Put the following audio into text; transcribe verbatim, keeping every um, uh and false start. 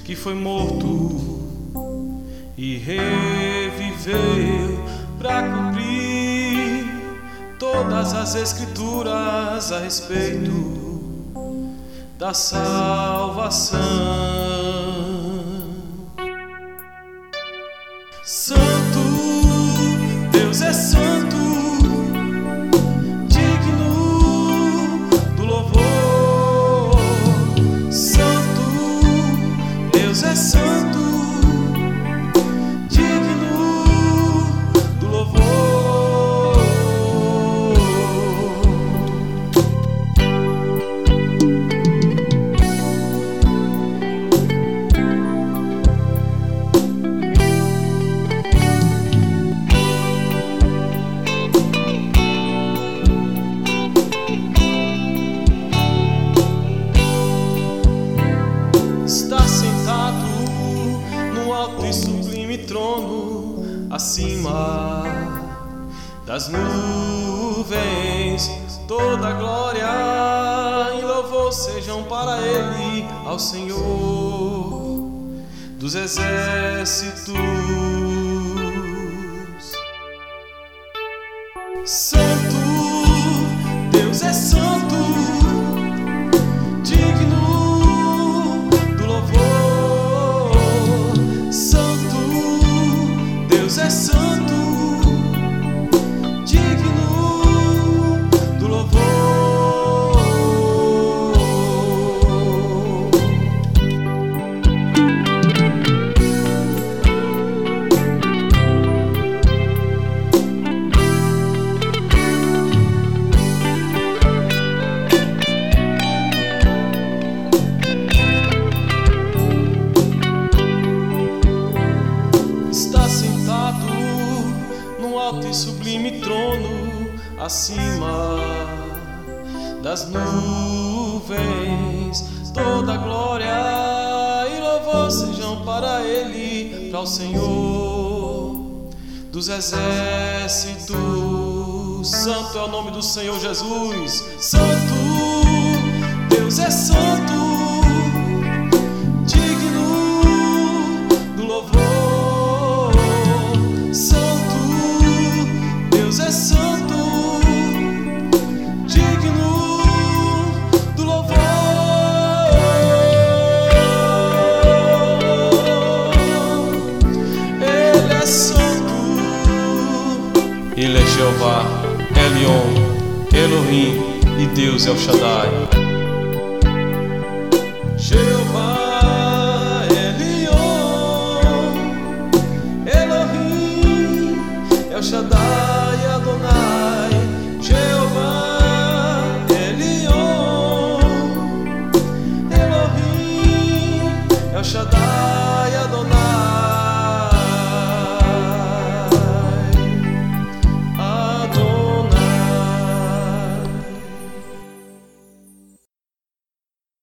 que foi morto e reviveu para cumprir todas as escrituras a respeito da salvação. Santo, Deus é santo, digno do louvor. Santo, Deus é santo, digno do louvor. Está sentado no alto e sublime trono, acima das nuvens. Toda glória e louvor sejam para Ele, ao Senhor dos exércitos. Santo, Deus é santo, digno do louvor. Santo, Deus é santo, digno do louvor. Está sentado no alto e sublime trono, acima das nuvens. Toda glória e louvor sejam para Ele, para o Senhor dos exércitos. Santo é o nome do Senhor Jesus. Santo, Deus é santo, digno do louvor. Santo, Deus é santo, digno do louvor. Ele é santo, Ele é Jeová, Elion, Elohim, e Deus é o Shaddai. Jeová, Elion, Elohim, El Shaddai, Adonai. Jeová, Elion, Elohim, El Shaddai.